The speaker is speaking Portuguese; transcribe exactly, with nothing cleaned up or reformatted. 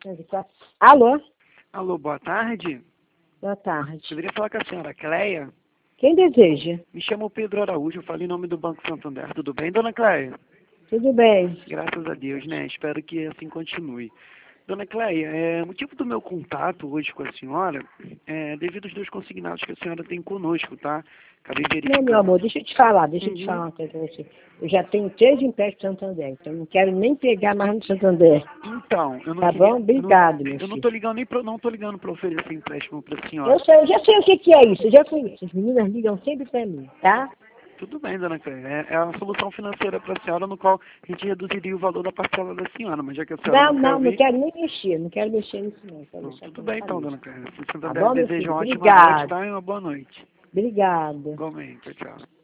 Alô? Alô, boa tarde. Boa tarde. Poderia falar com a senhora Cleia? Quem deseja? Me chamo Pedro Araújo, eu falei em nome do Banco Santander. Tudo bem, dona Cleia? Tudo bem. Graças a Deus, né? Espero que assim continue. Dona Cleia, é, o motivo do meu contato hoje com a senhora é devido aos dois consignados que a senhora tem conosco, tá? Acabei verificando. Não, meu amor, deixa eu te falar, deixa eu te Uhum. falar uma coisa pra você. Eu já tenho três empréstimos Santander, então eu não quero nem pegar mais no Santander. Então, eu não Tá queria... bom? Obrigado, eu não, meu eu não filho. tô ligando nem pra, não tô ligando para oferecer empréstimo para a senhora. Eu, sei, eu já sei o que, que é isso, eu já conheço. As meninas ligam sempre pra mim, tá? Tudo bem, dona Cleia. É, é uma solução financeira para a senhora, no qual a gente reduziria o valor da parcela da senhora, mas já que a senhora Não, não quer não, não ouvir... quero nem mexer, não quero mexer nisso não. Quero Não, deixar tudo pra bem essa então, mesmo. dona Cleia. Se o Tá Santander bom, meu deseja filho? uma ótima noite, Obrigado. tá? E uma boa noite. Obrigado. Igualmente. Tchau, tchau.